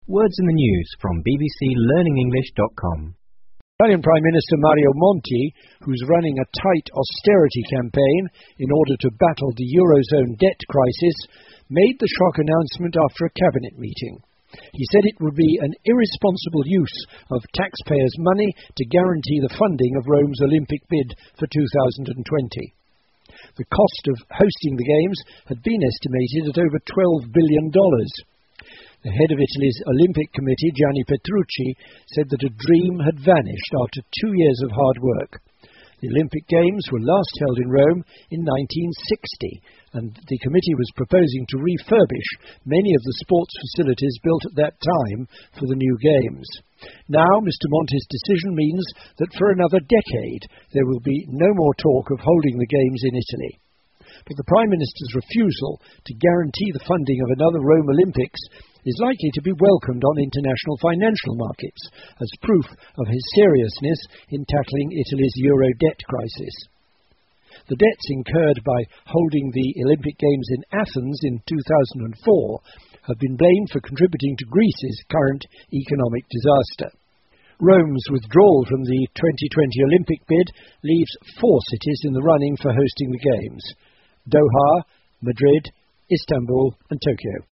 Words in the news from bbclearningenglish.com. Italian Prime Minister Mario Monti, who's running a tight austerity campaign in order to battle the Eurozone debt crisis, made the shock announcement after a cabinet meeting. He said it would be an irresponsible use of taxpayers' money to guarantee the funding of Rome's Olympic bid for 2020. The cost of hosting the Games had been estimated at over $12 billion. The head of Italy's Olympic Committee, Gianni Petrucci, said that a dream had vanished after 2 years of hard work. The Olympic Games were last held in Rome in 1960, and the committee was proposing to refurbish many of the sports facilities built at that time for the new Games. Now, Mr. Monti's decision means that for another decade there will be no more talk of holding the Games in Italy. But the Prime Minister's refusal to guarantee the funding of another Rome Olympics is likely to be welcomed on international financial markets as proof of his seriousness in tackling Italy's euro debt crisis. The debts incurred by holding the Olympic Games in Athens in 2004 have been blamed for contributing to Greece's current economic disaster. Rome's withdrawal from the 2020 Olympic bid leaves 4 cities in the running for hosting the Games: Doha, Madrid, Istanbul and Tokyo.